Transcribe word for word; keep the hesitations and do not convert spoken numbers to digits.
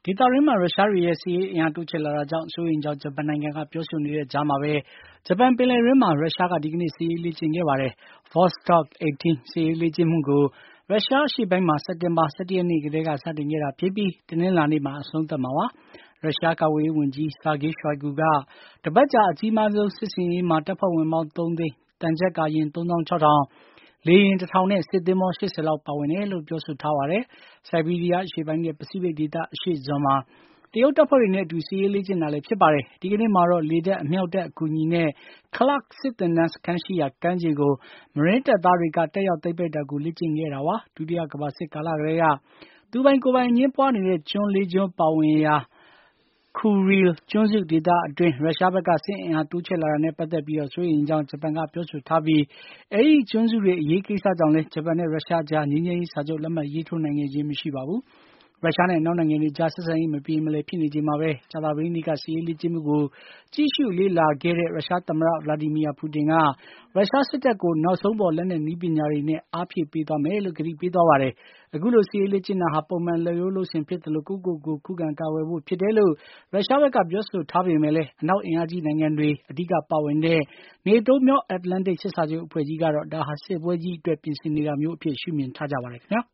ဒေသတွင်းမှာရုရှားတွေရဲ့စစ်ရေးအင်အားတိုးချဲ့လာတာကြောင့်စိုးရိမ်ကြောင်းဂျပန်နိုင်ငံကပြောဆိုနေတဲ့ကြားမှာပဲဂျပန်ပင်လယ်တွင်းမှာရုရှားကဒီကနေ့စစ်ရေးလေ့ကျင့်ခဲ့ပါတယ်။ Vostok eighteen စစ်ရေးလေ့ကျင့်မှုကိုရုရှားအရှေ့ပိုင်းမှာစက်တင်ဘာ၁၁ရက်နေ့ကတည်းကစတင်ခဲ့တာဖြစ်ပြီးတနင်္လာနေ့မှာအဆုံးသတ်မှာပါ။ ရုရှားကာကွယ်ရေးဝန်ကြီး Sergei Shoigu ကတပတ်ကြာအကြီးမားဆုံးစစ်ဆင်ရေးမှာတပ်ဖွဲ့ဝင်ပေါင်းသုံးသိန်း၊တန်ဂျက်ကာယာဉ်သုံးသောင်းခြောက်ထောင်၊လေယာဉ်တထောင်နဲ့စစ်သင်္ဘောရှစ်ဆယ်လောက်ပါဝင်တယ်လို့ပြောဆိုထားပါတယ်။ ဆိုက်ဘီးရီးယားအရှေ့ပိုင်းနဲ့ပစိဖိတ်ဒေသအရှေ့စွန်မှာတရုတ်တပ်ဖွဲ့တွေနဲ့အတူစစ်ရေးလေ့ကျင့်တာလည်းဖြစ်ပါတယ်။ ဒီကနေ့မှာတော့လေတပ်အမြောက်တပ်အကူအညီနဲ့ Clark စစ်သင်တန်းစခန်းရှိရာကမ်းခြေကိုမရင်းတပ်သားတွေကတက်ရောက်သိမ်းပိုက်တာကိုလေ့ကျင့်ခဲ့တာပါ။ ဒုတိယကမ္ဘာစစ်ကာလကတည်းကသူပိုင်ကိုယ်ပိုင်အငြင်းပွားနေတဲ့ကျွန်းလေးကျွန်းပါဝင်ရာ Kuril ကျွန်းစုဒေသအတွင်းရုရှားဘက်ကစစ်အင်အားတိုးချဲ့လာတာနဲ့ပတ်သက်ပြီးစိုးရိမ်ကြောင်းဂျပန်ကပြောဆိုထားပြီးအဲဒီကျွန်းစုတွေအရေးကိစ္စကြောင့်လည်းဂျပန်နဲ့ရုရှားအကြားငြိမ်းချမ်းရေးစာချုပ်လက်မှတ်ရေးထိုးနိုင်ခဲ့ခြင်းမရှိပါဘူး။ ရုရှားနဲ့အနောက်နိုင်ငံတွေကြားဆက်ဆံရေးမပြေမလည်ဖြစ်နေချိန်မှာပဲကြာသပတေးနေ့ကစစ်ရေးလေ့ကျင့်မှုကိုကြည့်ရှုလေ့လာခဲ့တဲ့ရုရှားသမ္မတ Vladimir Putin ကရုရှားစစ်တပ်ကိုနောက်ဆုံးပေါ်လက်နက်နည်းပညာတွေနဲ့အားဖြည့်ပေးသွားမယ်လို့ကတိပေးသွားပါတယ်။ အခုလိုစစ်ရေးလေ့ကျင့်တာဟာပုံမှန်လုပ်ရိုးလုပ်စဉ်ဖြစ်သလိုကိုယ့်ကိုယ်ကိုခုခံကာကွယ်ဖို့ဖြစ်တယ်လို့ရုရှားဘက်ကပြောဆိုထားပေမယ့်လည်းအနောက်အင်အားကြီးနိုင်ငံတွေအဓိကပါဝင်တဲ့ နေတိုးမြောက်အတ္တလန်တိတ်စစ်စာချုပ်အဖွဲ့ကြီးကတော့ဒါဟာစစ်ပွဲကြီးအတွက်ပြင်ဆင်နေတာမျိုးအဖြစ်ရှုမြင်ထားကြပါတယ်ခင်ဗျာ။